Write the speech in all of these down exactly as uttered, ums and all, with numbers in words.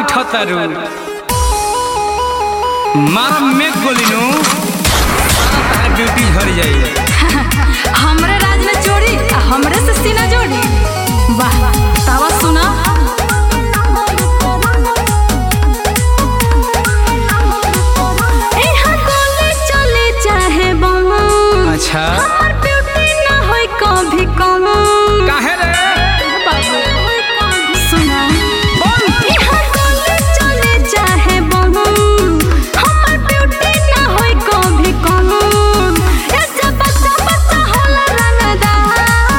उठतारू मारा में गोलिनो तार ड्यूटी झड़ जाई। हमरे राज में चोरी हमरे से सीना जोड़ी। वाह तावा सुना एहा गोली चले चाहे बम। अच्छा हमर ब्यूटी ना होई कभी कम। काहे रे सुना एहा गोली चले चाहे बम। हमर ब्यूटी ना होई कभी कम। ऐसे बच्चा बच्चा होला रंगदार।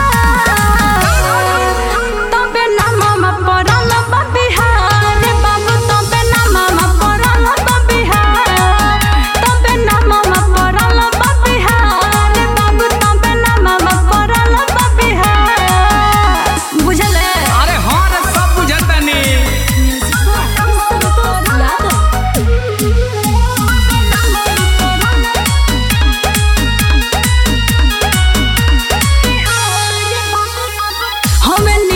तबे ना मामा पड़ल बा बिहार बाबू। तबे ना मामा पड़ल बा बिहार। तबे ना मामा पड़ल बा बिहार बाबू। तबे ना मामा पड़ल बा बिहार। बुझले अरे हाँ रे सब बुझतानी। हमें